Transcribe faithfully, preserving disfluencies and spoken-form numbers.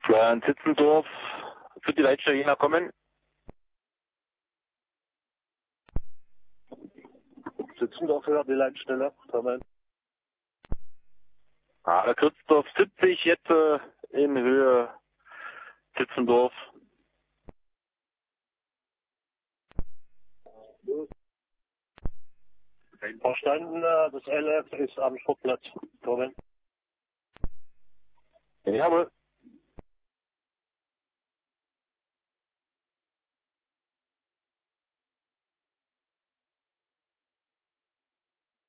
Florian Zitzendorf für die Leitstelle Jena kommen. Zitzendorf für die Leitstelle kommen. Ah, Christoph siebzig jetzt äh, in Höhe Zitzendorf. Verstanden, das L F ist am Sportplatz kommen. Jawohl.